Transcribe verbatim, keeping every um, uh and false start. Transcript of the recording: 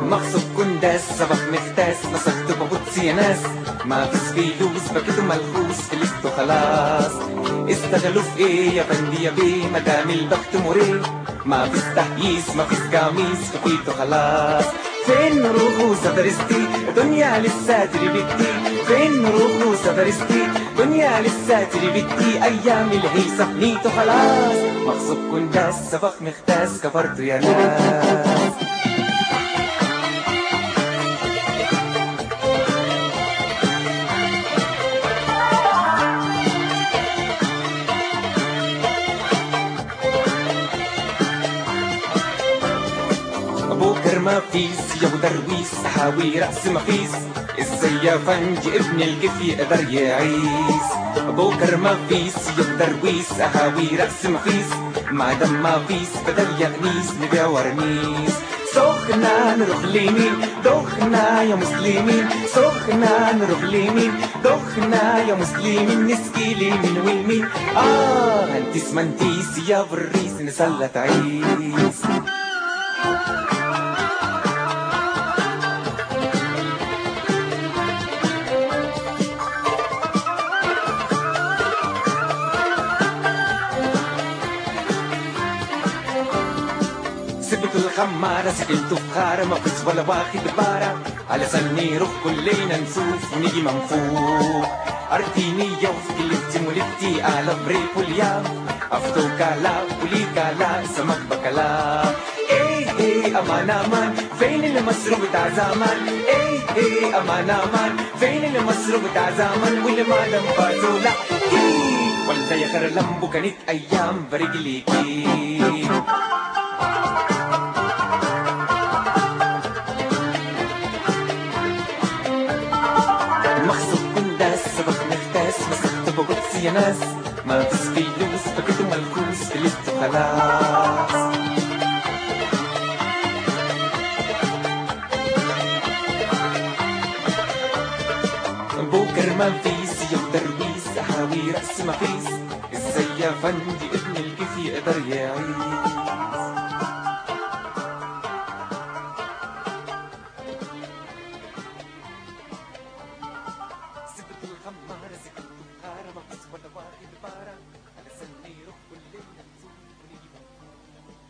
مغصوب كنداس صباح مفتاس نصحت ببطس يا ناس ما فيش فلوس بكيتوا ملخوص فلستوا خلاص. استغلوا في ايه يا فندي يا بيه مدام البخت مريه ما فيش تحييس ما فيش قميص فقيتوا خلاص. فين روحوا سفرستي دنيا لسه تربتي فين روحوا سفرستي دنيا لسه تربتي ايام الهيصة فنيتوا خلاص. مغصوب كنداس صباح مختاس كفرتوا يا ناس. بوكر ما فيس يا درويس حاوي رأس ما فيس ازاي يا فنجي ابن القف يقدر يعيس. بوكر ما فيس يا درويس حاوي رأس ما فيس ما دام ما فيس بدل يغنيس نبيع ورنيس. سخنا نروح ليمين دخنا يا مسلمين سخنا نروح ليمين دخنا يا مسلمين نسقي ليمين والمين اه انتيس منتيس يا بريس نسلت عيس. سبت الخمارة سكنت فخارة ما فيش ولا واخد بارة على سني روح كلنا نشوف ونيجي منفوخ. أرتيني يوف كلفتي مولفتي على بريك واليام أفتو كالا ولي كالا سمك بكلا. إيه إيه أمان أمان فين المشروب بتاع زمان إيه إيه أمان أمان فين المشروب بتاع زمان واللي ما دام فاتوا لا إيه ولا يا خير لمبو كانت أيام برجليكي. مغصوب كنداس صباح مختاس مسخت ببطس يا ناس ما فيش فلوس بكيتوا ملكوس فلستوا خلاص. بوكر ما فيس يا درويس حاوي رأس ما فيس ازاي يا فندي ابن الكيف يقدر يعيش. سبت الخمارة سكت بخارة ما فيش ولا واحد بارة